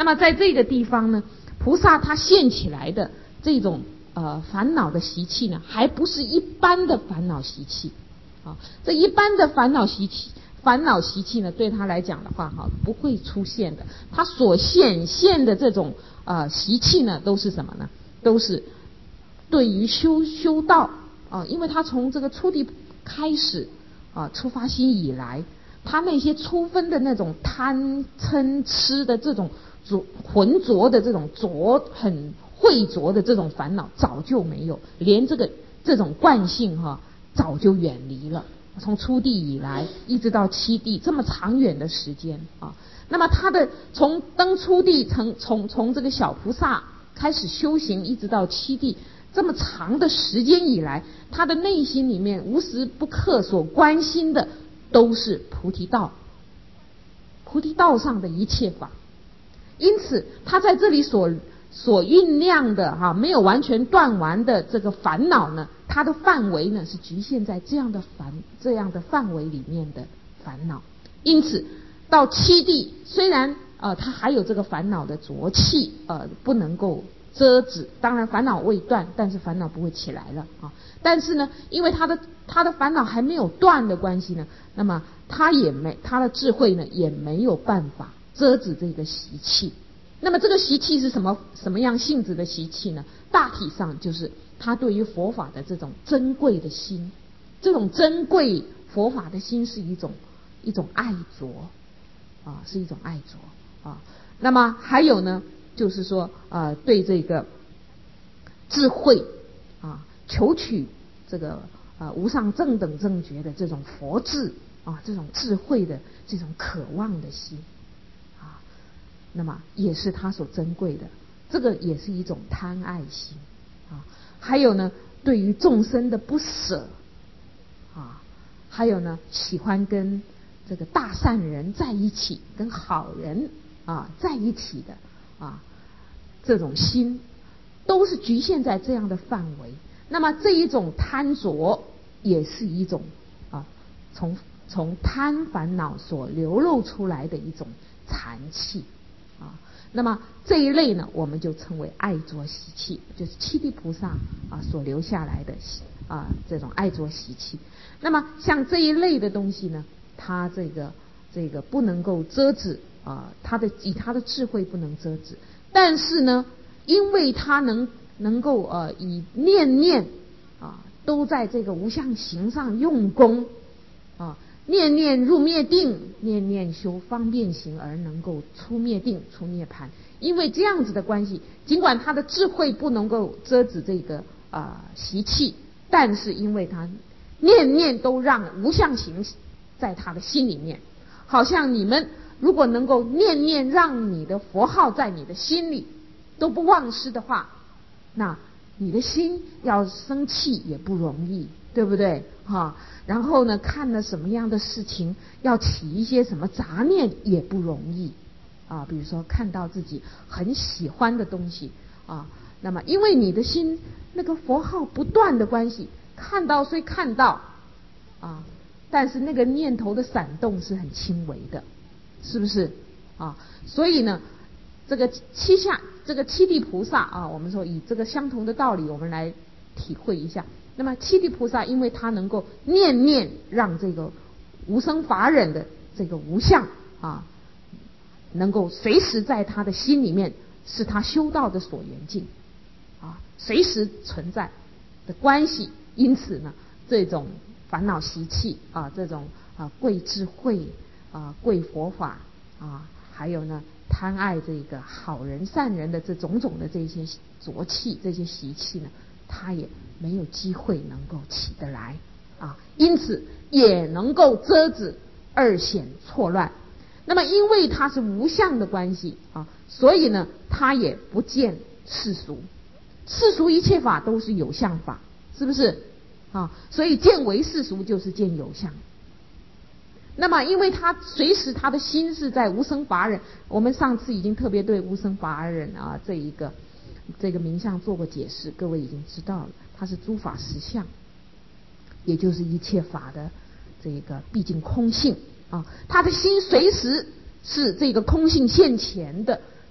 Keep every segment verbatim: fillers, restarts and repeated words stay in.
那么在这个地方呢，菩萨他现起来的这种呃烦恼的习气呢，还不是一般的烦恼习气啊。这一般的烦恼习气，烦恼习气呢，对他来讲的话哈，不会出现的。他所显现的这种呃习气呢，都是什么呢？都是对于修修道啊，因为他从这个初地开始啊，出发心以来，他那些初分的那种贪嗔痴的这种浊浑浊的这种浊很秽浊的这种烦恼早就没有，连这个这种惯性哈、啊、早就远离了。从初地以来一直到七地这么长远的时间啊，那么他的从登初地从从从这个小菩萨开始修行，一直到七地这么长的时间以来，他的内心里面无时不刻所关心的都是菩提道，菩提道上的一切法。因此他在这里所所酝酿的哈、啊、没有完全断完的这个烦恼呢，它的范围呢是局限在这样的烦这样的范围里面的烦恼。因此到七地虽然呃它还有这个烦恼的浊气呃不能够遮止，当然烦恼未断，但是烦恼不会起来了啊。但是呢，因为他的他的烦恼还没有断的关系呢，那么他也没他的智慧呢也没有办法遮止这个习气。那么这个习气是什么什么样性质的习气呢？大体上就是他对于佛法的这种珍贵的心，这种珍贵佛法的心是一种一种爱着啊，是一种爱着啊。那么还有呢，就是说呃对这个智慧啊，求取这个呃无上正等正觉的这种佛智啊，这种智慧的这种渴望的心啊，那么也是他所珍贵的，这个也是一种贪爱心啊。还有呢，对于众生的不舍啊，还有呢，喜欢跟这个大善人在一起，跟好人啊在一起的啊，这种心都是局限在这样的范围。那么这一种贪着也是一种啊，从从贪烦恼所流露出来的一种残气啊。那么这一类呢，我们就称为爱着习气，就是七地菩萨啊所留下来的啊这种爱着习气。那么像这一类的东西呢，它这个这个不能够遮止啊，它的以它的智慧不能遮止，但是呢，因为它能能够呃以念念啊都在这个无相行上用功啊，念念入灭定，念念修方便行，而能够出灭定出涅槃。因为这样子的关系，尽管他的智慧不能够遮止这个啊、呃、习气，但是因为他念念都让无相行在他的心里面，好像你们如果能够念念让你的佛号在你的心里都不忘失的话，那你的心要生气也不容易，对不对哈？然后呢，看了什么样的事情要起一些什么杂念也不容易啊。比如说看到自己很喜欢的东西啊，那么因为你的心那个佛号不断的关系，看到虽看到啊，但是那个念头的闪动是很轻微的，是不是啊？所以呢，这个七下这个七地菩萨啊，我们说以这个相同的道理，我们来体会一下。那么七地菩萨，因为他能够念念让这个无生法忍的这个无相啊，能够随时在他的心里面，是他修道的所缘境啊，随时存在的关系。因此呢，这种烦恼习气啊，这种啊贵智慧啊贵佛法啊，还有呢贪爱这个好人善人的这种种的这些浊气这些习气呢，他也没有机会能够起得来啊，因此也能够遮止二显错乱。那么因为它是无相的关系啊，所以呢他也不见世俗，世俗一切法都是有相法，是不是啊？所以见为世俗就是见有相。那么因为他随时他的心是在无生法忍，我们上次已经特别对无生法忍啊这一个这个名相做过解释，各位已经知道了，它是诸法实相，也就是一切法的这个毕竟空性啊，他的心随时是这个空性现前的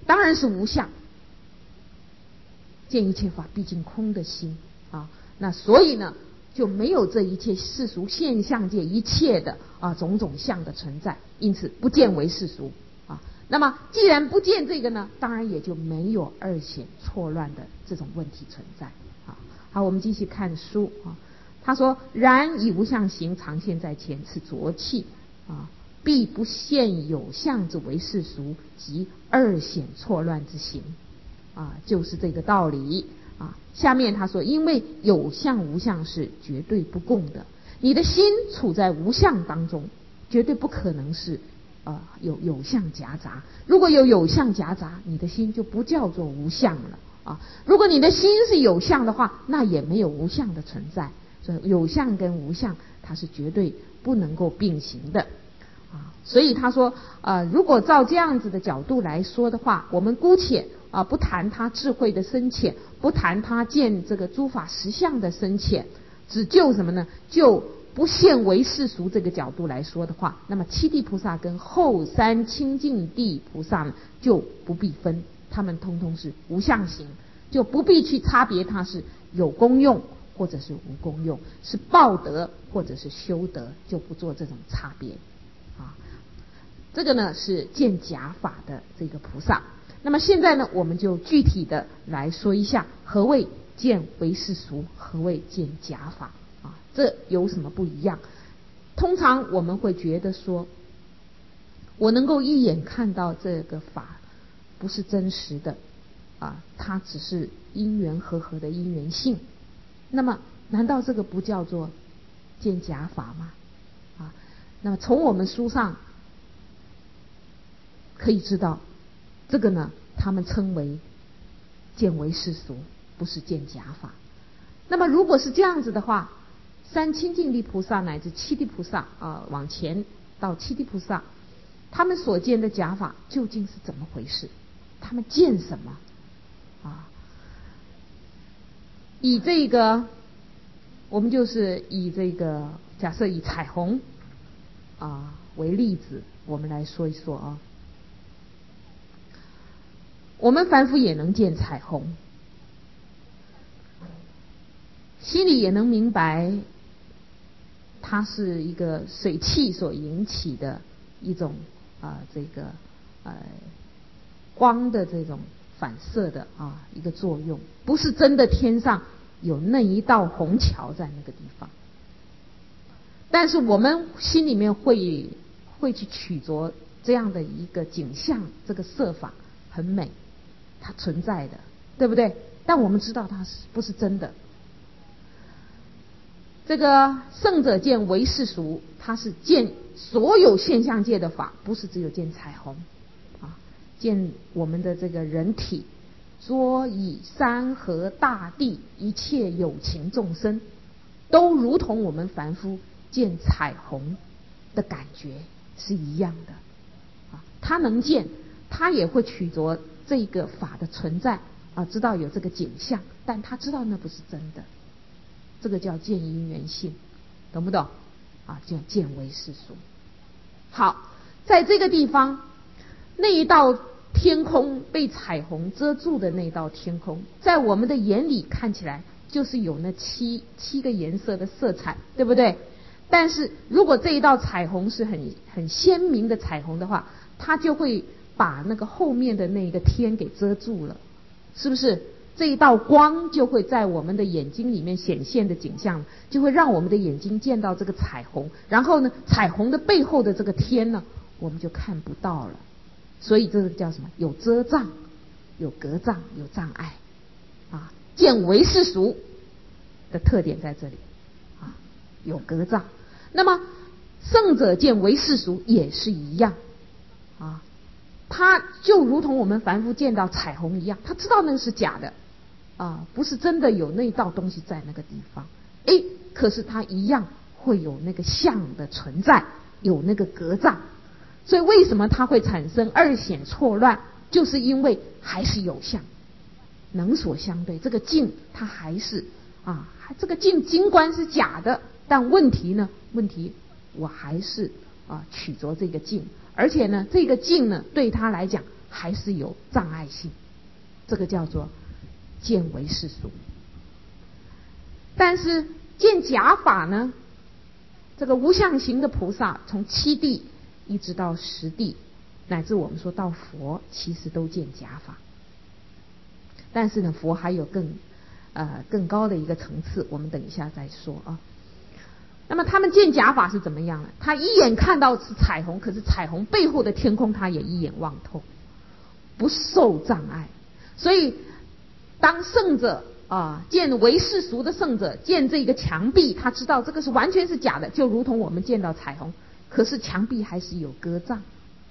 当然是无相。见一切法毕竟空的心啊，那所以呢就没有这一切世俗现象界一切的啊种种相的存在，因此不见为世俗啊。那么既然不见这个呢，当然也就没有二显错乱的这种问题存在啊。好，我们继续看书啊。他说：然以无相行常现在前，此浊气啊，必不现有相之为世俗，即二显错乱之行啊，就是这个道理啊。下面他说，因为有相无相是绝对不共的，你的心处在无相当中，绝对不可能是呃有有相夹杂。如果有有相夹杂，你的心就不叫做无相了啊。如果你的心是有相的话，那也没有无相的存在。所以有相跟无相它是绝对不能够并行的啊。所以他说呃，如果照这样子的角度来说的话，我们姑且啊不谈他智慧的深浅，不谈他见这个诸法实相的深浅，只就什么呢？就不现为世俗这个角度来说的话，那么七地菩萨跟后三清净地菩萨呢就不必分，他们通通是无相行，就不必去差别它是有功用或者是无功用，是报德或者是修德，就不做这种差别啊。这个呢是见假法的这个菩萨。那么现在呢，我们就具体的来说一下何谓见为世俗，何谓见假法啊，这有什么不一样？通常我们会觉得说，我能够一眼看到这个法不是真实的啊，它只是因缘和合的因缘性。那么难道这个不叫做见假法吗？啊，那么从我们书上可以知道，这个呢他们称为见为世俗，不是见假法。那么如果是这样子的话，三清净地菩萨乃至七地菩萨啊，往前到七地菩萨，他们所见的假法究竟是怎么回事？他们见什么啊？以这个，我们就是以这个假设以彩虹啊为例子，我们来说一说啊。我们凡夫也能见彩虹，心里也能明白，它是一个水汽所引起的一种啊、呃、这个呃光的这种反射的啊一个作用，不是真的天上有那一道虹桥在那个地方。但是我们心里面会会去取着这样的一个景象，这个色法很美，它存在的，对不对？但我们知道它是不是真的。这个圣者见为世俗，它是见所有现象界的法，不是只有见彩虹啊，见我们的这个人体、桌椅、山河大地，一切有情众生，都如同我们凡夫见彩虹的感觉是一样的啊。他能见，他也会取着这个法的存在啊，知道有这个景象，但他知道那不是真的。这个叫见因缘性，懂不懂啊？叫见为世俗。好，在这个地方，那一道天空被彩虹遮住的那道天空，在我们的眼里看起来就是有那七七个颜色的色彩，对不对？但是如果这一道彩虹是很很鲜明的彩虹的话，它就会把那个后面的那个天给遮住了，是不是？这一道光就会在我们的眼睛里面显现的景象，就会让我们的眼睛见到这个彩虹，然后呢，彩虹的背后的这个天呢，我们就看不到了。所以这个叫什么？有遮障，有隔障，有障碍啊。见为世俗的特点在这里啊，有隔障。那么圣者见为世俗也是一样啊，他就如同我们凡夫见到彩虹一样，他知道那个是假的啊，不是真的有那道东西在那个地方。哎，可是他一样会有那个相的存在，有那个隔障。所以为什么它会产生二显错乱？就是因为还是有相，能所相对。这个境它还是啊，这个境尽管是假的，但问题呢？问题我还是啊取着这个境，而且呢，这个境呢对他来讲还是有障碍性，这个叫做见为世俗。但是见假法呢，这个无相行的菩萨，从七地一直到十地，乃至我们说到佛，其实都见假法。但是呢，佛还有更呃更高的一个层次，我们等一下再说啊。那么他们见假法是怎么样呢？他一眼看到是彩虹，可是彩虹背后的天空，他也一眼望透，不受障碍。所以当圣者啊见为世俗的圣者见这个墙壁，他知道这个是完全是假的，就如同我们见到彩虹，可是墙壁还是有割障。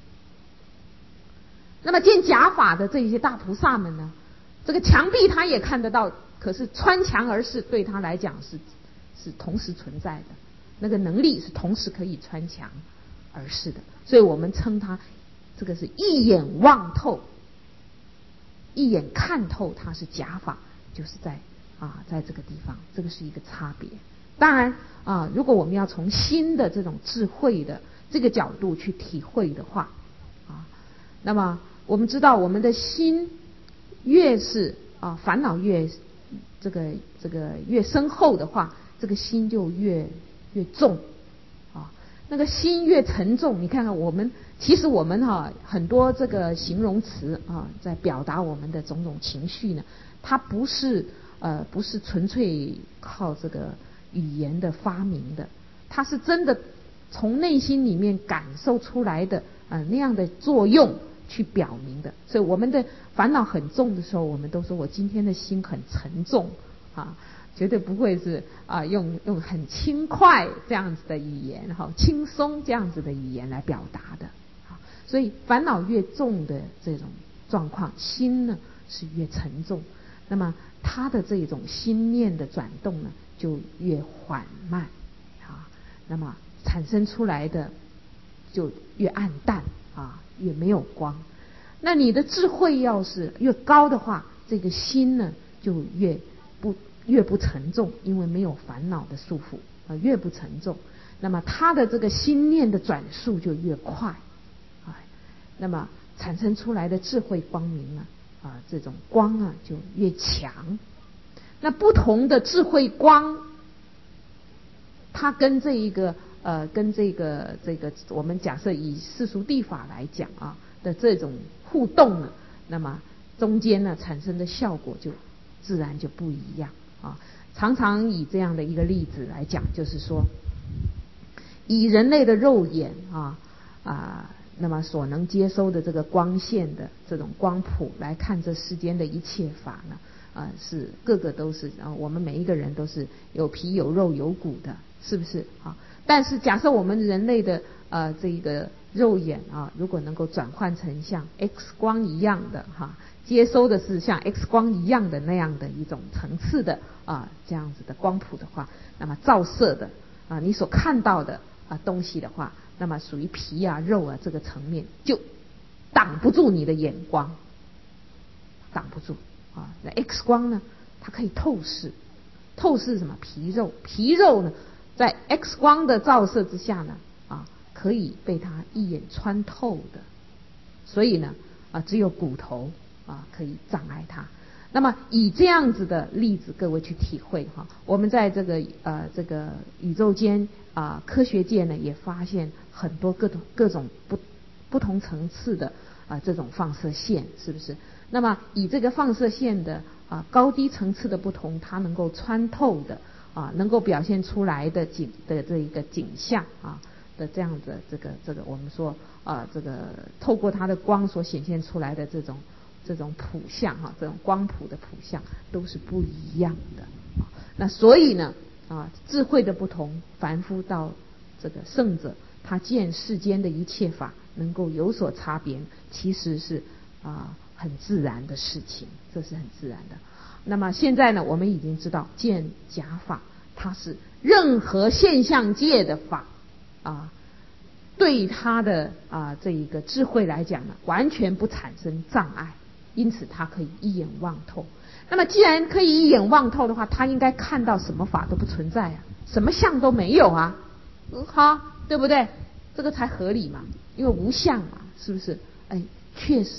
那么见假法的这些大菩萨们呢，这个墙壁他也看得到，可是穿墙而视对他来讲是是同时存在的，那个能力是同时可以穿墙而视的，所以我们称他这个是一眼望透，一眼看透它是假法，就是在啊在这个地方，这个是一个差别。当然啊，如果我们要从心的这种智慧的这个角度去体会的话啊，那么我们知道我们的心越是啊烦恼越这个这个越深厚的话，这个心就越越重啊。那个心越沉重，你看看我们其实我们哈、啊、很多这个形容词啊，在表达我们的种种情绪呢，它不是呃不是纯粹靠这个语言的发明的，它是真的从内心里面感受出来的呃那样的作用去表明的。所以我们的烦恼很重的时候，我们都说我今天的心很沉重啊，绝对不会是啊用用很轻快这样子的语言哈，轻松这样子的语言来表达的。所以烦恼越重的这种状况，心呢是越沉重，那么它的这种心念的转动呢就越缓慢啊，那么产生出来的就越暗淡啊，越没有光。那你的智慧要是越高的话，这个心呢就越不越不沉重，因为没有烦恼的束缚啊，越不沉重。那么它的这个心念的转速就越快。那么产生出来的智慧光明呢，啊，这种光啊就越强。那不同的智慧光，它跟这一个呃，跟这个这个我们假设以世俗谛法来讲啊的这种互动呢，那么中间呢产生的效果就自然就不一样啊。常常以这样的一个例子来讲，就是说，以人类的肉眼啊啊。那么所能接收的这个光线的这种光谱来看这世间的一切法呢，啊、呃、是个个都是啊，我们每一个人都是有皮有肉有骨的，是不是啊？但是假设我们人类的呃这个肉眼啊，如果能够转换成像 X 光一样的哈、啊，接收的是像 X 光一样的那样的一种层次的啊这样子的光谱的话，那么照射的啊你所看到的啊东西的话，那么属于皮啊肉啊这个层面就挡不住你的眼光，挡不住啊。那 X 光呢，它可以透视，透视什么皮肉？皮肉呢，在 X 光的照射之下呢，啊，可以被它一眼穿透的。所以呢，啊，只有骨头啊可以障碍它。那么以这样子的例子，各位去体会哈。我们在这个呃这个宇宙间啊、呃，科学界呢也发现很多各种各种不不同层次的啊、呃、这种放射线，是不是？那么以这个放射线的啊、呃、高低层次的不同，它能够穿透的啊、呃、能够表现出来的景的这一个景象啊的这样的这个这个我们说啊、呃、这个透过它的光所显现出来的这种。这种谱相哈，这种光谱的谱相都是不一样的。那所以呢，啊，智慧的不同，凡夫到这个圣者，他见世间的一切法能够有所差别，其实是啊很自然的事情，这是很自然的。那么现在呢，我们已经知道见假法，它是任何现象界的法啊。对他的啊这一个智慧来讲呢，完全不产生障碍。因此他可以一眼望透。那么既然可以一眼望透的话，他应该看到什么法都不存在啊，什么相都没有啊，嗯，好，对不对？这个才合理嘛，因为无相嘛，是不是？哎，确实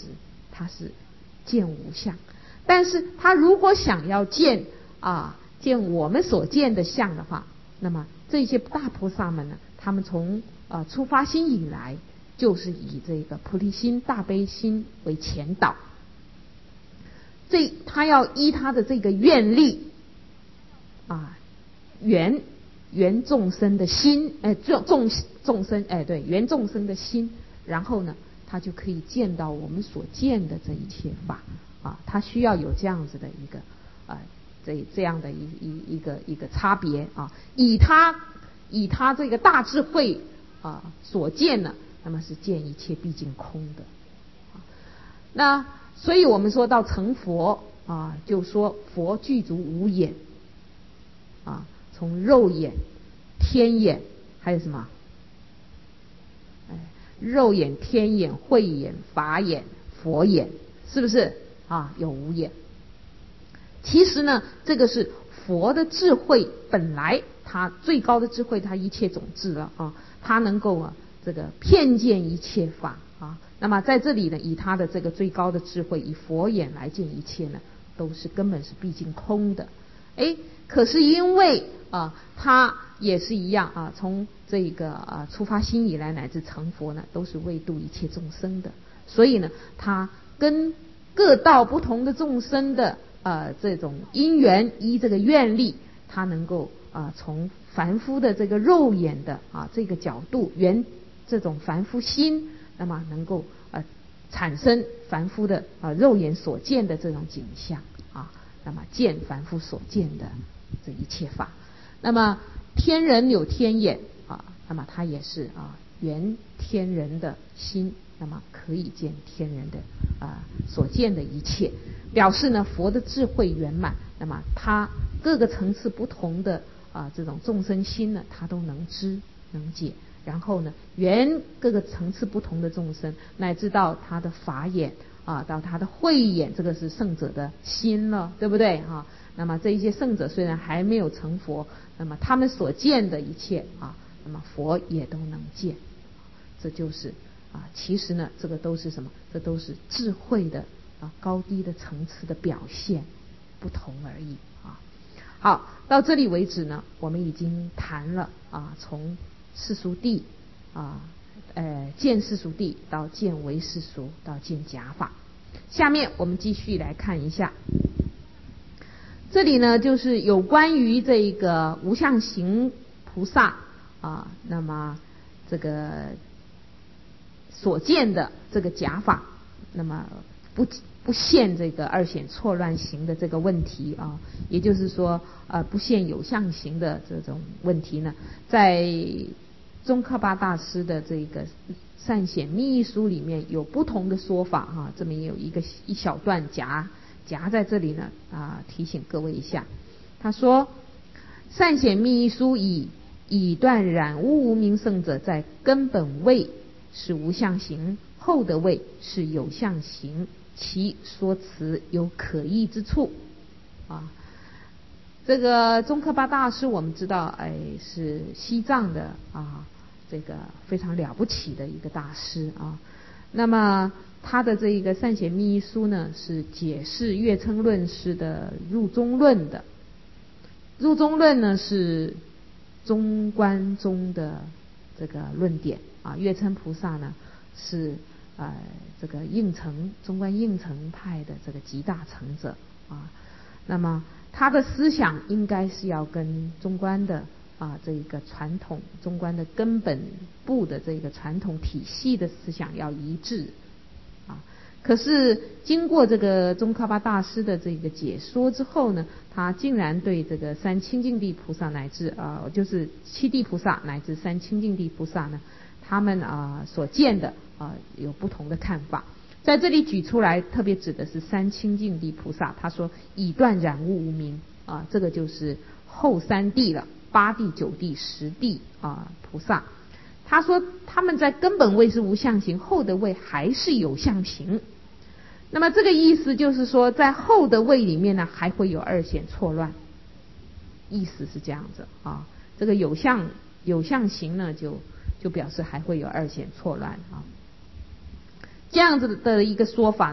他是见无相。但是他如果想要见啊见我们所见的相的话，那么这些大菩萨们呢，他们从啊出发心以来，就是以这个菩提心、大悲心为前导。这他要依他的这个愿力啊，圆圆众生的心，哎，众众众生，哎，对，圆众生的心，然后呢，他就可以见到我们所见的这一切法啊，他需要有这样子的一个啊，这这样的一一一个一个差别啊，以他以他这个大智慧啊所见呢，那么是见一切毕竟空的。啊、那所以我们说到成佛啊，就说佛具足五眼啊。从肉眼、天眼，还有什么？哎，肉眼、天眼、慧眼、法眼、佛眼，是不是啊？有五眼。其实呢，这个是佛的智慧，本来他最高的智慧，他一切种智了啊，他能够啊这个遍见一切法啊。那么在这里呢，以他的这个最高的智慧，以佛眼来见一切呢，都是根本是毕竟空的。哎，可是因为啊，他也是一样啊，从这个啊出发心以来乃至成佛呢，都是为度一切众生的。所以呢，他跟各道不同的众生的呃这种因缘依这个愿力，他能够啊从凡夫的这个肉眼的啊这个角度圆这种凡夫心，那么能够呃产生凡夫的啊肉眼所见的这种景象啊。那么见凡夫所见的这一切法，那么天人有天眼啊，那么他也是啊圆天人的心，那么可以见天人的啊所见的一切，表示呢佛的智慧圆满，那么他各个层次不同的啊这种众生心呢，他都能知能解，然后呢圆各个层次不同的众生，乃至到他的法眼。啊，到他的慧眼，这个是圣者的心了，对不对啊？那么这一些圣者虽然还没有成佛，那么他们所见的一切啊，那么佛也都能见。这就是啊，其实呢，这个都是什么？这都是智慧的啊高低的层次的表现不同而已啊。好，到这里为止呢，我们已经谈了啊，从世俗谛啊。呃，见世俗谛到见唯世俗到见假法，下面我们继续来看一下，这里呢就是有关于这个无相行菩萨啊，那么这个所见的这个假法，那么不不现这个二显错乱行的这个问题啊，也就是说呃不现有相行的这种问题呢，在宗喀巴大师的这个善显密意书里面有不同的说法哈、啊，这么也有一个一小段夹夹在这里呢啊，提醒各位一下。他说，善显密意书以以断染污无明圣者在根本位是无相行，后的位是有相行，其说辞有可议之处啊。这个宗喀巴大师我们知道，哎，是西藏的啊，这个非常了不起的一个大师啊。那么他的这一个善显密意书呢，是解释月称论师的入中论的。入中论呢是中观中的这个论点啊，月称菩萨呢是呃这个应成中观应成派的这个集大成者啊。那么他的思想应该是要跟中观的啊这一个传统中观的根本部的这个传统体系的思想要一致啊。可是经过这个宗喀巴大师的这个解说之后呢，他竟然对这个三清净地菩萨乃至啊、呃、就是七地菩萨乃至三清净地菩萨呢，他们啊、呃、所见的啊、呃、有不同的看法。在这里举出来，特别指的是三清净地菩萨。他说以断染污无明啊，这个就是后三地了，八地、九地、十地啊菩萨。他说他们在根本位是无相行，后的位还是有相行。那么这个意思就是说，在后的位里面呢，还会有二显错乱，意思是这样子啊。这个有相有相行呢，就就表示还会有二显错乱啊。这样子的一个说法呢，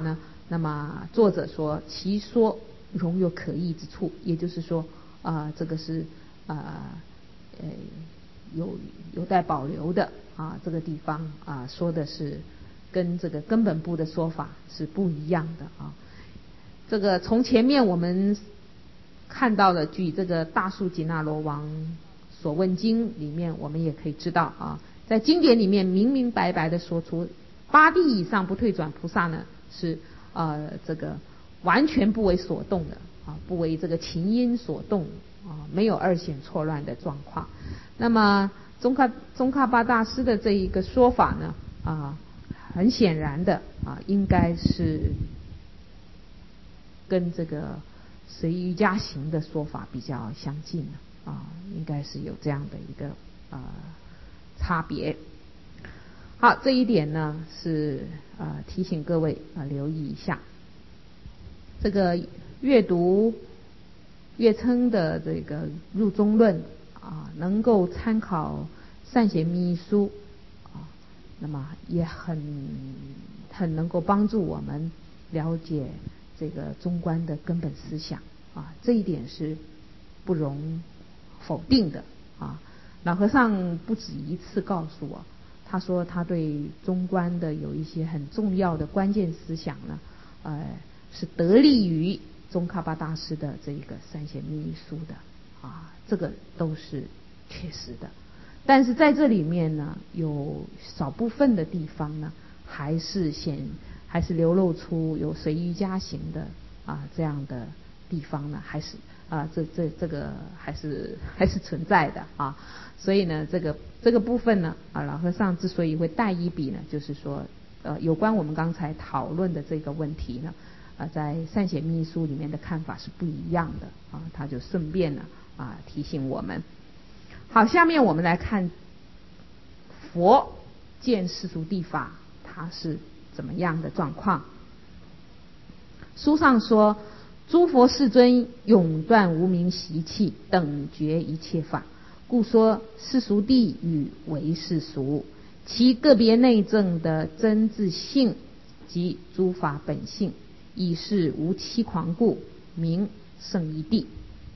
那么作者说其说容有可议之处，也就是说啊、呃，这个是啊 呃, 呃有有待保留的啊，这个地方啊说的是跟这个根本部的说法是不一样的啊。这个从前面我们看到了，据这个大树紧那罗王所问经里面，我们也可以知道啊，在经典里面明明白白的说出八地以上不退转菩萨呢是呃这个完全不为所动的啊，不为这个情因所动啊，没有二显错乱的状况。那么宗喀宗喀巴大师的这一个说法呢啊，很显然的啊，应该是跟这个随瑜伽行的说法比较相近啊，应该是有这样的一个呃差别。好，这一点呢是呃提醒各位啊、呃、留意一下。这个阅读月称的这个入中论啊，能够参考善显密书啊，那么也很很能够帮助我们了解这个中观的根本思想啊，这一点是不容否定的啊。老和尚不止一次告诉我，他说他对中观的有一些很重要的关键思想呢，呃，是得力于宗喀巴大师的这个善显密书的啊，这个都是确实的。但是在这里面呢，有少部分的地方呢，还是显还是流露出有随瑜伽行的啊这样的地方呢，还是啊这这这个还是还是存在的啊。所以呢，这个这个部分呢啊，老和尚之所以会带一笔呢，就是说呃有关我们刚才讨论的这个问题呢，啊在善显密书里面的看法是不一样的啊，他就顺便呢啊提醒我们。好，下面我们来看佛见世俗谛法它是怎么样的状况。书上说，诸佛世尊永断无明习气，等觉一切法，故说世俗谛与为世俗，其个别内证的真自性及诸法本性，以是无欺诳故，名胜一谛。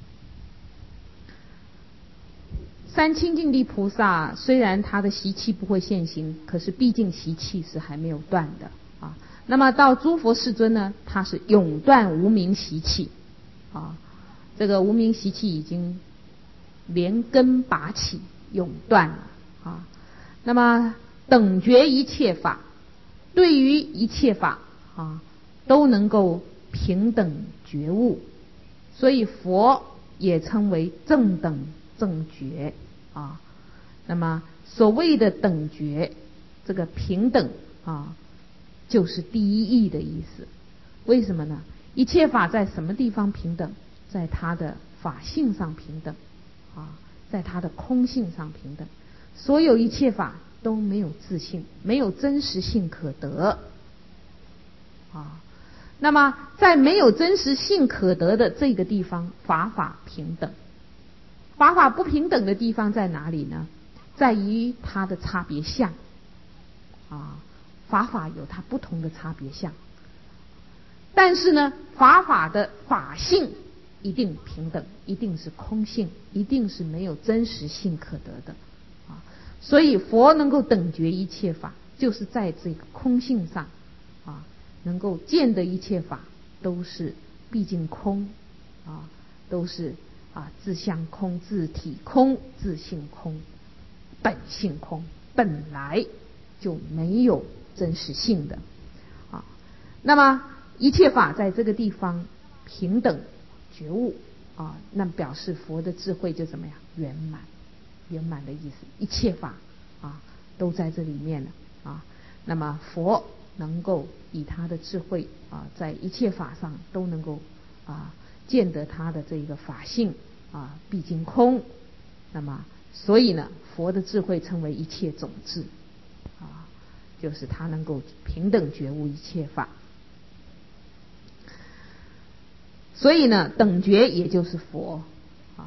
三清净地菩萨虽然他的习气不会现行，可是毕竟习气是还没有断的啊。那么到诸佛世尊呢，他是永断无明习气啊，这个无明习气已经连根拔起，永断了啊。那么等觉一切法，对于一切法啊都能够平等觉悟，所以佛也称为正等正觉啊。那么所谓的等觉，这个平等啊，就是第一义的意思。为什么呢？一切法在什么地方平等？在它的法性上平等啊，在它的空性上平等。所有一切法都没有自性，没有真实性可得啊。那么在没有真实性可得的这个地方，法法平等。法法不平等的地方在哪里呢？在于它的差别相啊，法法有它不同的差别相，但是呢，法法的法性一定平等，一定是空性，一定是没有真实性可得的啊。所以佛能够等觉一切法，就是在这个空性上啊，能够见得一切法都是毕竟空啊，都是啊自相空、自体空、自性空、本性空，本来就没有真实性的啊。那么一切法在这个地方平等觉悟啊，那表示佛的智慧就怎么样？圆满，圆满的意思，一切法啊都在这里面了啊。那么佛能够以他的智慧啊，在一切法上都能够啊见得他的这个法性啊毕竟空。那么所以呢，佛的智慧称为一切种智啊，就是他能够平等觉悟一切法。所以呢，等觉也就是佛啊。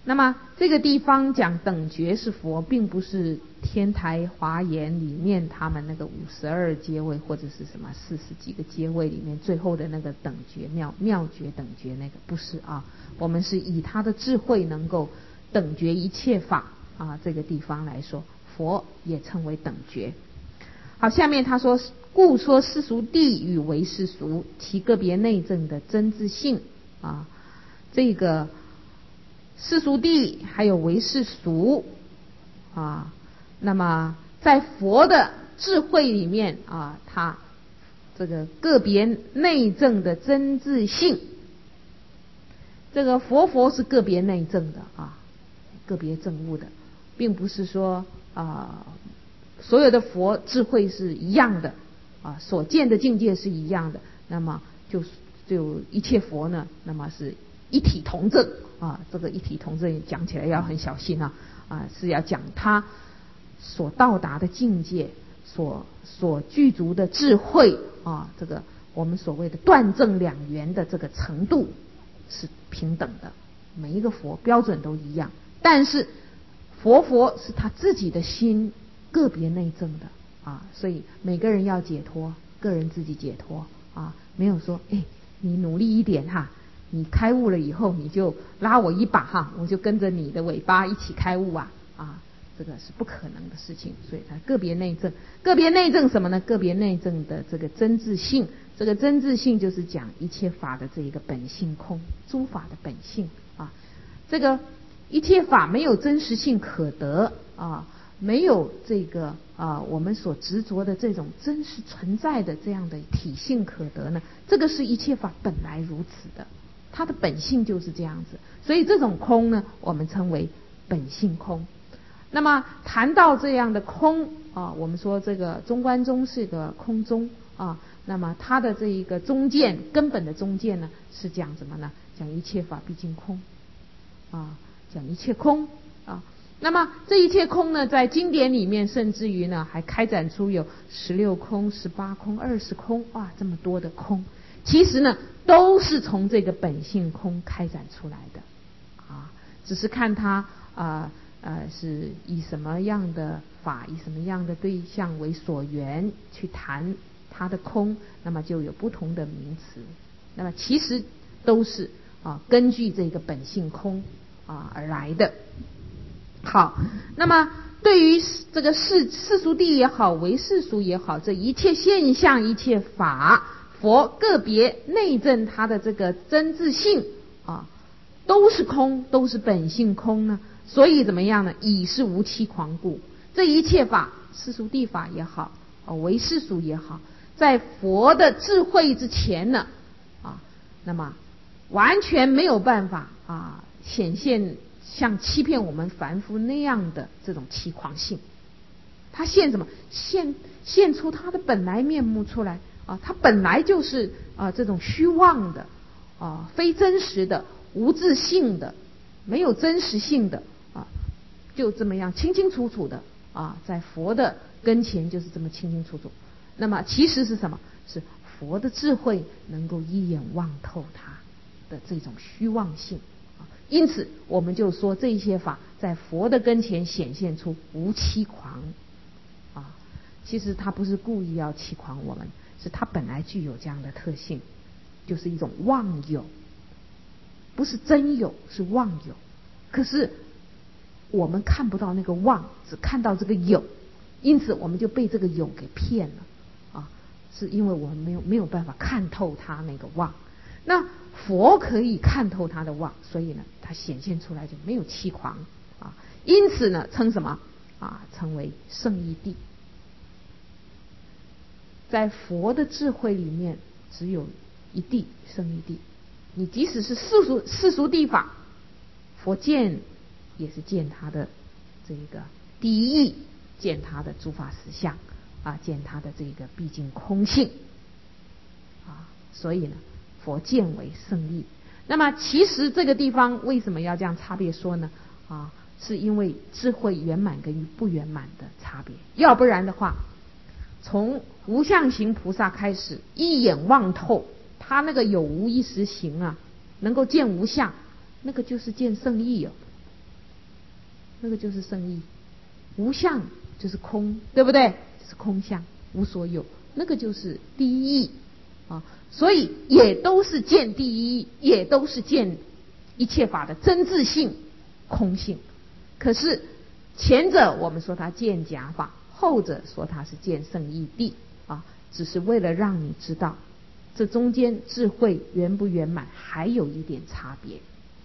那么这个地方讲等觉是佛，并不是天台华严里面他们那个五十二阶位或者是什么四十几个阶位里面最后的那个等觉妙妙觉等觉，那个不是啊。我们是以他的智慧能够等觉一切法啊，这个地方来说，佛也称为等觉。好，下面他说，故说世俗谛与唯世俗，其个别内证的真自性啊，这个世俗谛还有唯世俗啊，那么在佛的智慧里面啊，他这个个别内证的真自性，这个佛佛是个别内证的啊，个别证悟的，并不是说啊所有的佛智慧是一样的啊，所见的境界是一样的，那么就就一切佛呢，那么是一体同证啊。这个一体同证讲起来要很小心啊，啊是要讲他所到达的境界，所所具足的智慧啊，这个我们所谓的断证两缘的这个程度是平等的，每一个佛标准都一样，但是佛佛是他自己的心个别内证的啊，所以每个人要解脱，个人自己解脱啊，没有说哎你努力一点哈，你开悟了以后你就拉我一把哈，我就跟着你的尾巴一起开悟啊啊，这个是不可能的事情。所以它个别内证，个别内证什么呢？个别内证的这个真自性，这个真自性就是讲一切法的这一个本性空，诸法的本性啊，这个一切法没有真实性可得啊，没有这个啊我们所执着的这种真实存在的这样的体性可得呢，这个是一切法本来如此的，它的本性就是这样子，所以这种空呢我们称为本性空。那么谈到这样的空啊，我们说这个中观宗是个空宗啊，那么它的这一个中见根本的中见呢是讲什么呢？讲一切法毕竟空啊，讲一切空啊。那么这一切空呢，在经典里面甚至于呢还开展出有十六空、十八空、二十空，哇，这么多的空，其实呢都是从这个本性空开展出来的啊，只是看它啊呃是以什么样的法，以什么样的对象为所缘去谈它的空，那么就有不同的名词，那么其实都是啊根据这个本性空啊而来的。好，那么对于这个世世俗谛也好，唯世俗也好，这一切现象一切法，佛个别内证它的这个真自性啊，都是空，都是本性空呢。所以怎么样呢？以是无期狂故，这一切法，世俗谛法也好，啊唯世俗也好，在佛的智慧之前呢，啊，那么完全没有办法啊显现像欺骗我们凡夫那样的这种欺狂性。他现什么？现现出他的本来面目出来啊！他本来就是啊这种虚妄的啊，非真实的，无自性的，没有真实性的啊，就这么样清清楚楚的啊，在佛的跟前就是这么清清楚楚。那么其实是什么？是佛的智慧能够一眼望透他的这种虚妄性。因此我们就说这些法在佛的跟前显现出无欺狂啊，其实他不是故意要欺狂我们，是他本来具有这样的特性，就是一种妄有，不是真有，是妄有。可是我们看不到那个妄，只看到这个有，因此我们就被这个有给骗了啊，是因为我们没有没有办法看透他那个妄。那佛可以看透他的妄，所以呢他显现出来就没有欺狂啊，因此呢称什么啊？称为圣义谛。在佛的智慧里面只有一谛，圣义谛。你即使是世俗世俗谛法，佛见也是见他的这个第一义，见他的诸法实相啊，见他的这个毕竟空性啊，所以呢佛见为圣义。那么其实这个地方为什么要这样差别说呢？啊，是因为智慧圆满跟不圆满的差别。要不然的话，从无相行菩萨开始，一眼望透他那个有无一实行啊，能够见无相，那个就是见圣义哦。 那个就是圣意。无相就是空，对不对？是空相，无所有，那个就是第一义啊。所以也都是见第一义，也都是见一切法的真自性、空性。可是前者我们说它见假法，后者说它是见圣义谛啊，只是为了让你知道这中间智慧圆不圆满还有一点差别。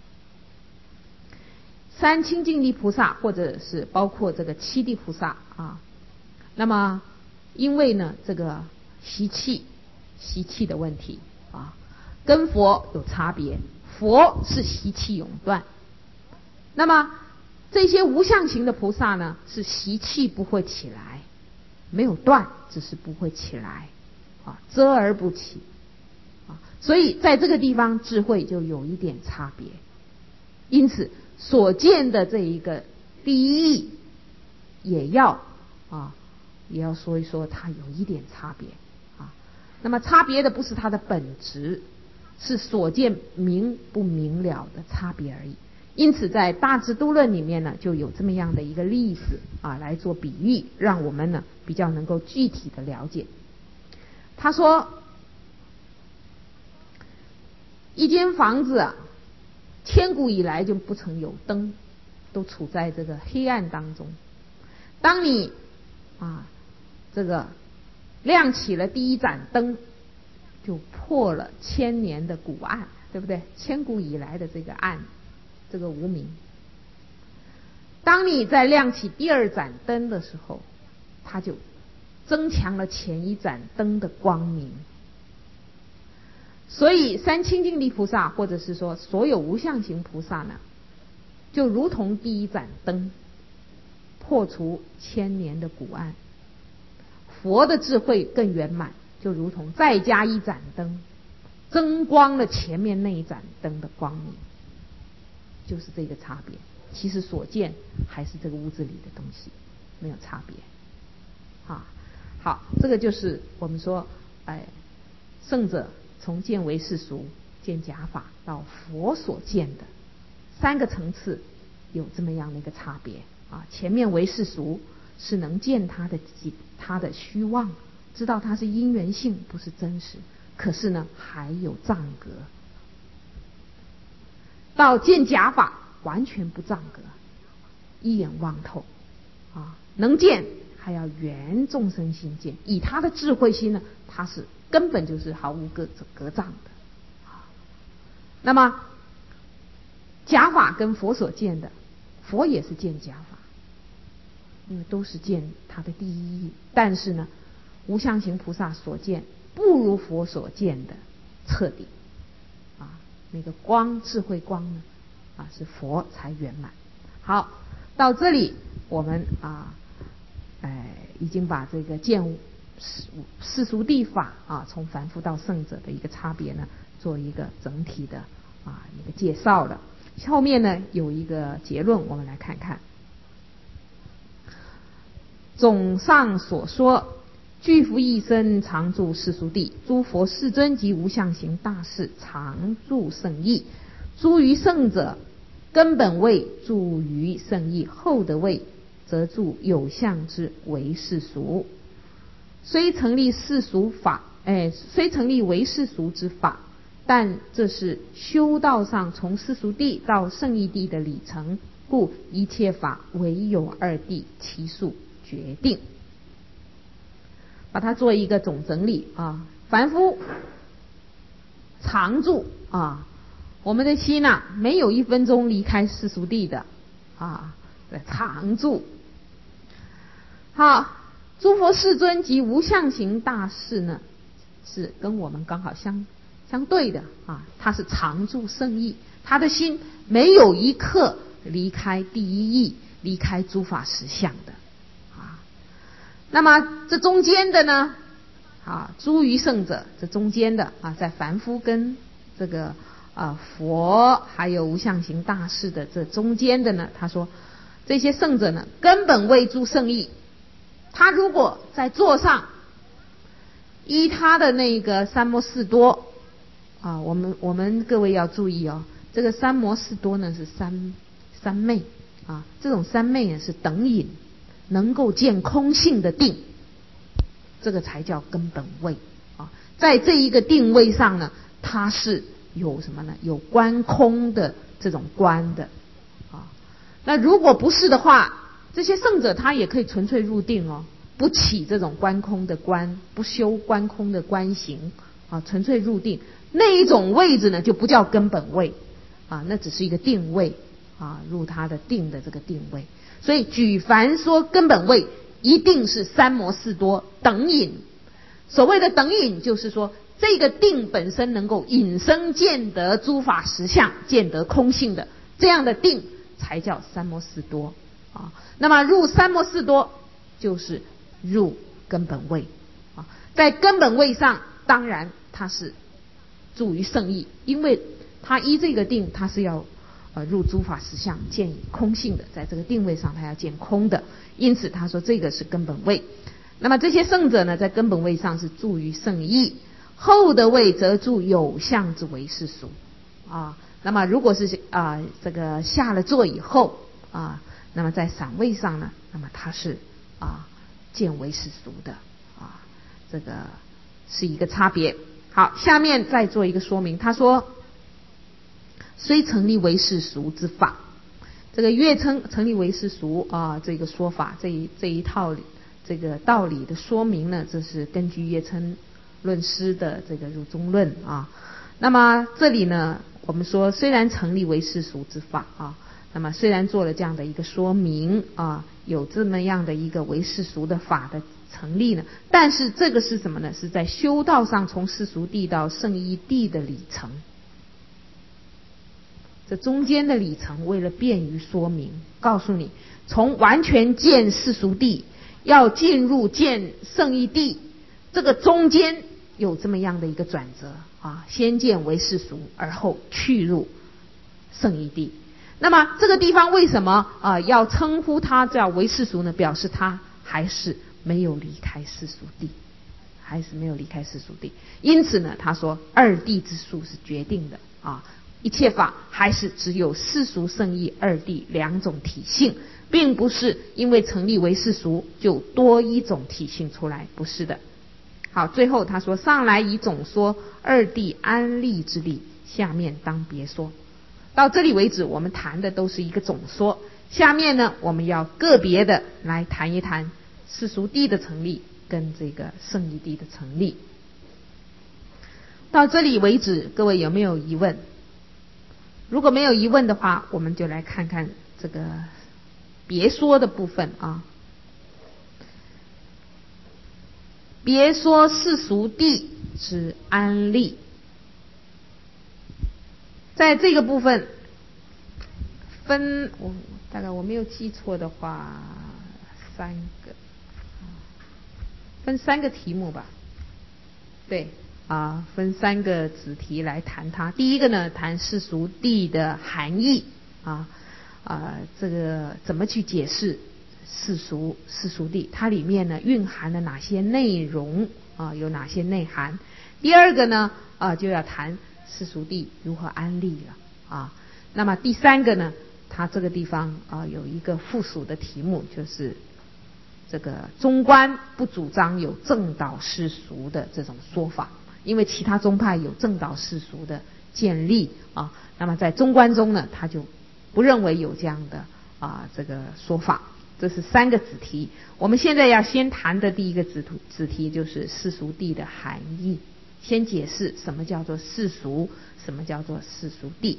三清净力菩萨或者是包括这个七地菩萨啊，那么因为呢这个习气习气的问题啊，跟佛有差别。佛是习气永断，那么这些无相行的菩萨呢，是习气不会起来，没有断，只是不会起来啊，遮而不起啊，所以在这个地方智慧就有一点差别。因此所见的这一个第一义也要啊也要说一说它有一点差别啊。那么差别的不是它的本质，是所见明不明了的差别而已。因此在大智度论里面呢，就有这么样的一个例子啊来做比喻，让我们呢比较能够具体的了解。他说一间房子啊，千古以来就不曾有灯，都处在这个黑暗当中。当你啊这个亮起了第一盏灯，就破了千年的古暗，对不对？千古以来的这个暗，这个无明。当你在亮起第二盏灯的时候，它就增强了前一盏灯的光明。所以三清净力菩萨或者是说所有无相行菩萨呢，就如同第一盏灯，破除千年的古暗。佛的智慧更圆满，就如同再加一盏灯，增光了前面那一盏灯的光明，就是这个差别。其实所见还是这个屋子里的东西，没有差别啊。好，这个就是我们说哎，圣者从见为世俗、见假法到佛所见的三个层次有这么样的一个差别啊。前面为世俗是能见他的他的虚妄，知道它是因缘性不是真实，可是呢还有障隔。到见假法完全不障隔，一眼望透啊，能见还要圆众生心见，以他的智慧心呢，他是根本就是毫无隔隔障的。那么假法跟佛所见的，佛也是见假法，因为都是见他的第一义，但是呢无相行菩萨所见不如佛所见的彻底啊，那个光智慧光呢啊是佛才圆满。好，到这里我们啊哎已经把这个见世世俗谛法啊从凡夫到圣者的一个差别呢做一个整体的啊一个介绍了。后面呢有一个结论，我们来看看。总上所说，具福一生常住世俗谛，诸佛世尊及无相行大士常住圣意。诸于圣者，根本位住于圣意，后的位则住有相之为世俗。虽成立世俗法，哎，虽成立为世俗之法，但这是修道上从世俗谛到圣意谛的里程，故一切法唯有二谛，其数决定。把它做一个总整理啊，凡夫常住啊，我们的心呐、啊，没有一分钟离开世俗谛的啊，常住。好，诸佛世尊及无相行大士呢，是跟我们刚好相相对的啊，他是常住圣意，他的心没有一刻离开第一义，离开诸法实相的。那么这中间的呢啊，诸于圣者，这中间的啊，在凡夫跟这个啊佛还有无相行大士的这中间的呢，他说这些圣者呢根本为诸圣意，他如果在座上依他的那个三摩四多啊，我们我们各位要注意哦，这个三摩四多呢是三三昧啊，这种三昧呢是等引，能够见空性的定，这个才叫根本位啊。在这一个定位上呢，它是有什么呢？有观空的这种观的啊。那如果不是的话，这些圣者他也可以纯粹入定哦，不起这种观空的观，不修观空的观行啊，纯粹入定，那一种位置呢就不叫根本位啊，那只是一个定位啊，入他的定的这个定位。所以举凡说根本位，一定是三摩四多等引。所谓的等引，就是说这个定本身能够引生见得诸法实相，见得空性的这样的定，才叫三摩四多啊。那么入三摩四多，就是入根本位啊。在根本位上，当然它是住于圣意，因为它依这个定，它是要呃入诸法实相，见空性的，在这个定位上，它要见空的，因此他说这个是根本位。那么这些圣者呢，在根本位上是住于圣意，后的位则住有相之为世俗啊。那么如果是啊、呃、这个下了座以后啊，那么在散位上呢，那么它是啊见为世俗的啊，这个是一个差别。好，下面再做一个说明，他说虽成立为世俗之法，这个越称成立为世俗啊，这个说法，这一这一套这个道理的说明呢，这是根据越称论师的这个入中论啊。那么这里呢，我们说虽然成立为世俗之法啊，那么虽然做了这样的一个说明啊，有这么样的一个为世俗的法的成立呢，但是这个是什么呢？是在修道上从世俗地到圣义地的里程。这中间的里程，为了便于说明，告诉你从完全见世俗地要进入见圣义地，这个中间有这么样的一个转折啊，先见为世俗，而后去入圣义地。那么这个地方为什么啊要称呼它叫为世俗呢？表示它还是没有离开世俗地，还是没有离开世俗地。因此呢，他说二谛之数是决定的啊，一切法还是只有世俗圣义二谛两种体性，并不是因为成立为世俗就多一种体性出来，不是的。好，最后他说上来以总说二谛安立之理，下面当别说。到这里为止，我们谈的都是一个总说，下面呢，我们要个别的来谈一谈世俗谛的成立跟这个圣义谛的成立。到这里为止，各位有没有疑问？如果没有疑问的话，我们就来看看这个别说的部分啊。别说世俗谛之安立，在这个部分分，我大概我没有记错的话，三个，分三个题目吧。对啊，分三个子题来谈它。第一个呢，谈世俗谛的含义啊啊，这个怎么去解释世俗世俗谛？它里面呢蕴含了哪些内容啊？有哪些内涵？第二个呢啊，就要谈世俗谛如何安立了啊。那么第三个呢，它这个地方啊有一个附属的题目，就是这个中观不主张有正导世俗的这种说法，因为其他宗派有正导世俗的建立啊，那么在中观中呢，他就不认为有这样的啊这个说法。这是三个子题，我们现在要先谈的第一个子图子题就是世俗谛的含义，先解释什么叫做世俗，什么叫做世俗谛。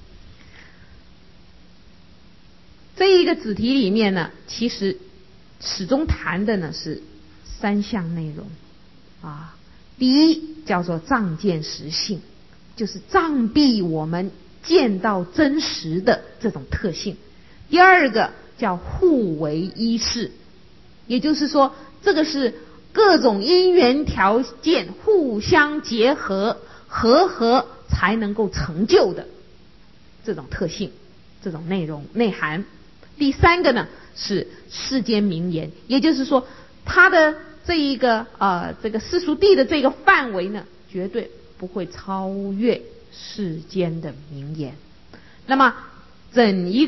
这一个子题里面呢，其实始终谈的呢是三项内容啊。第一叫做障见实性，就是障蔽我们见到真实的这种特性。第二个叫互为依事，也就是说这个是各种因缘条件互相结合，和合才能够成就的这种特性，这种内容内涵。第三个呢是世间名言，也就是说它的这一个呃这个世俗谛的这个范围呢，绝对不会超越世间的名言。那么整一个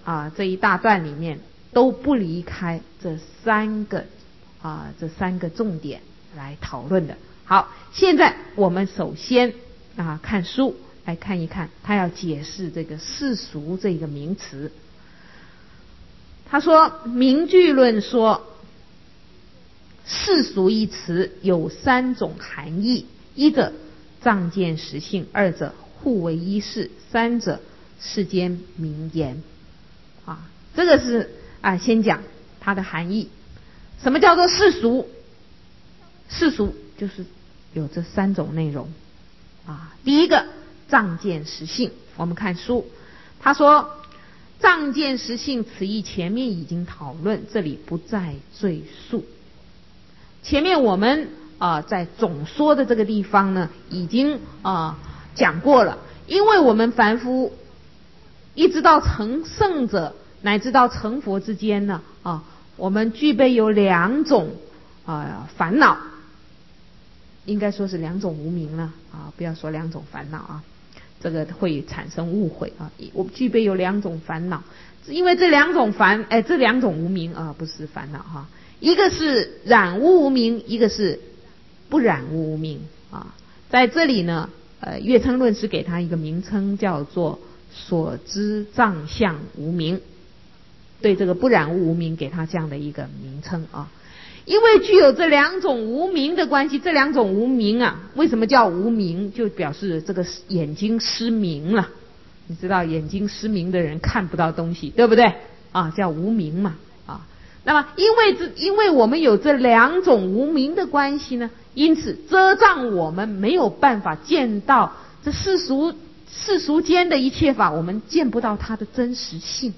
啊这一大段里面都不离开这三个啊这三个重点来讨论的。好，现在我们首先啊看书来看一看，他要解释这个世俗这个名词。他说名句论说世俗一词有三种含义：一者仗剑实性，二者互为一事，三者世间名言。啊，这个是啊，先讲它的含义。什么叫做世俗？世俗就是有这三种内容啊。第一个仗剑实性，我们看书，他说仗剑实性此意前面已经讨论，这里不再赘述。前面我们啊、呃、在总说的这个地方呢，已经啊、呃、讲过了。因为我们凡夫一直到成圣者乃至到成佛之间呢啊，我们具备有两种啊烦恼，应该说是两种无明了啊，不要说两种烦恼啊，这个会产生误会啊。我们具备有两种烦恼，因为这两种烦哎这两种无明啊不是烦恼哈、啊，一个是染污无明，一个是不染污无明啊。在这里呢，呃，月称论师给他一个名称叫做所知障相无明，对这个不染污无明给他这样的一个名称啊。因为具有这两种无明的关系，这两种无明啊，为什么叫无明？就表示这个眼睛失明了。你知道眼睛失明的人看不到东西，对不对啊？叫无明嘛啊。那么因为这因为我们有这两种无明的关系呢，因此遮障我们没有办法见到这世俗世俗间的一切法，我们见不到它的真实性。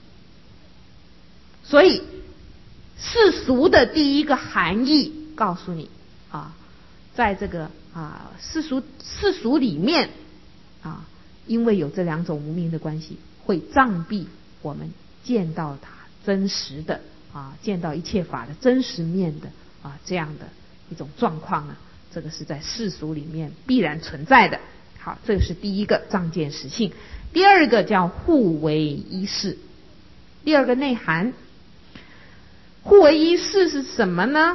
所以世俗的第一个含义告诉你啊，在这个啊世俗世俗里面啊，因为有这两种无明的关系，会障蔽我们见到它真实的啊，见到一切法的真实面的啊这样的一种状况呢，这个是在世俗里面必然存在的。好，这个是第一个仗剑实性。第二个叫互为一事，第二个内涵。互为一事是什么呢？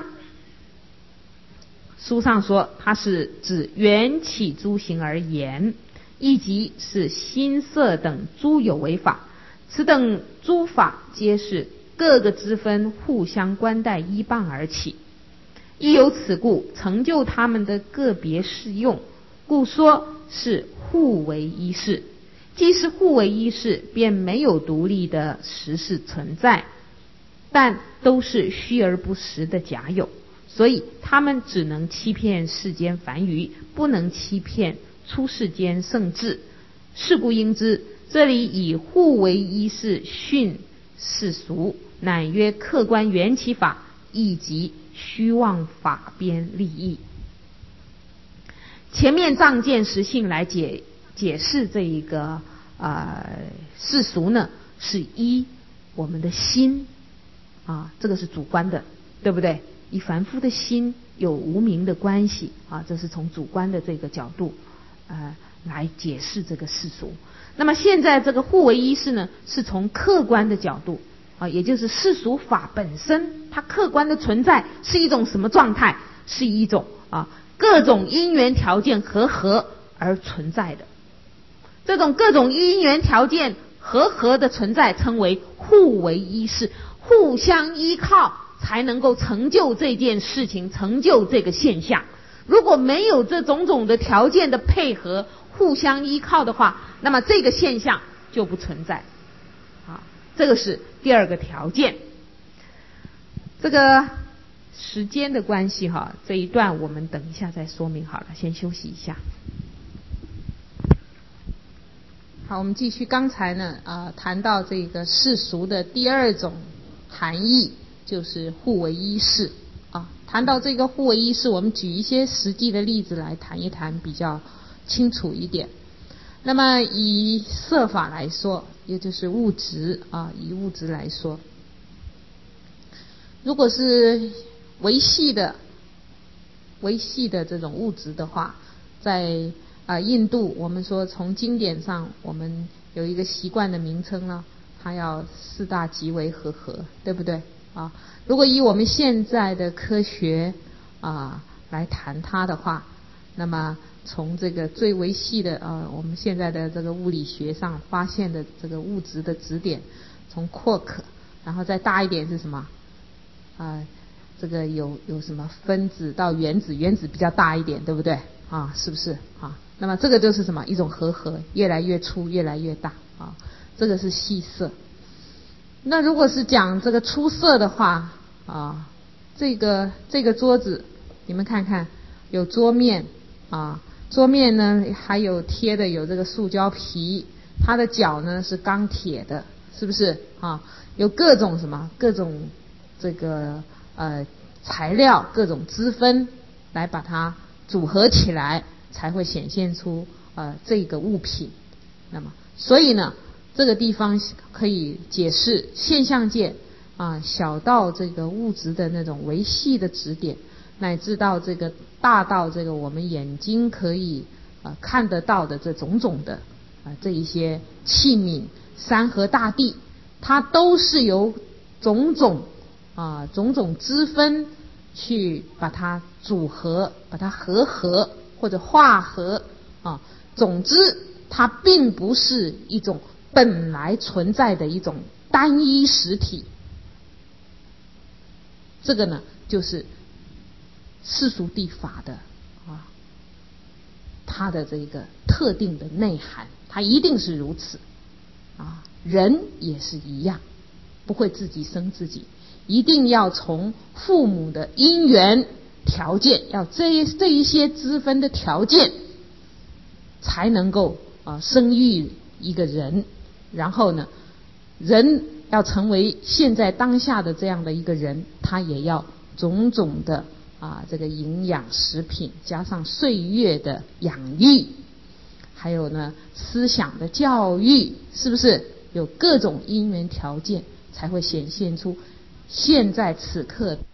书上说它是指缘起诸行而言，亦即是心色等诸有为法，此等诸法皆是各个之分互相关待依傍而起，亦由此故成就他们的个别适用，故说是互为一事。既是互为一事，便没有独立的实事存在，但都是虚而不实的假有，所以他们只能欺骗世间凡愚，不能欺骗出世间圣智。是故应知，这里以互为一事训世俗，乃曰客观缘起法，亦即虚妄法边立义。前面仗剑实性来解解释这一个呃世俗呢，是依我们的心啊，这个是主观的，对不对？以凡夫的心有无明的关系啊，这是从主观的这个角度呃来解释这个世俗。那么现在这个互为一事呢，是从客观的角度啊，也就是世俗法本身它客观的存在是一种什么状态？是一种啊各种因缘条件和合而存在的。这种各种因缘条件和合的存在称为互为一事，互相依靠才能够成就这件事情，成就这个现象。如果没有这种种的条件的配合，互相依靠的话，那么这个现象就不存在啊。这个是第二个条件。这个时间的关系哈，这一段我们等一下再说明好了，先休息一下。好，我们继续刚才呢啊、呃、谈到这个世俗的第二种含义，就是互为一事啊。谈到这个互为一事，我们举一些实际的例子来谈一谈，比较清楚一点。那么以色法来说，也就是物质啊，以物质来说，如果是维系的维系的这种物质的话，在啊印度我们说从经典上我们有一个习惯的名称呢， 它要四大极为和合，对不对啊？如果以我们现在的科学啊来谈它的话，那么从这个最维系的呃我们现在的这个物理学上发现的这个物质的质点，从夸克，然后再大一点是什么啊、呃？这个有有什么分子到原子，原子比较大一点，对不对啊？是不是啊？那么这个就是什么？一种和合，越来越粗，越来越大啊。这个是细色。那如果是讲这个粗色的话啊，这个这个桌子，你们看看，有桌面啊，桌面呢还有贴的有这个塑胶皮，它的角呢是钢铁的，是不是啊？有各种什么各种这个呃材料，各种支分来把它组合起来，才会显现出呃这个物品。那么所以呢，这个地方可以解释现象界啊，小到这个物质的那种维系的质点，乃至到这个大到这个我们眼睛可以啊看得到的这种种的啊这一些器皿，山河大地，它都是由种种啊种种支分去把它组合，把它合合或者化合啊。总之，它并不是一种本来存在的一种单一实体。这个呢，就是世俗谛法的啊，它的这个特定的内涵，它一定是如此啊。人也是一样，不会自己生自己，一定要从父母的因缘条件，要这这一些支分的条件，才能够啊生育一个人。然后呢，人要成为现在当下的这样的一个人，他也要种种的啊这个营养食品，加上岁月的养育，还有呢思想的教育，是不是有各种因缘条件，才会显现出现在此刻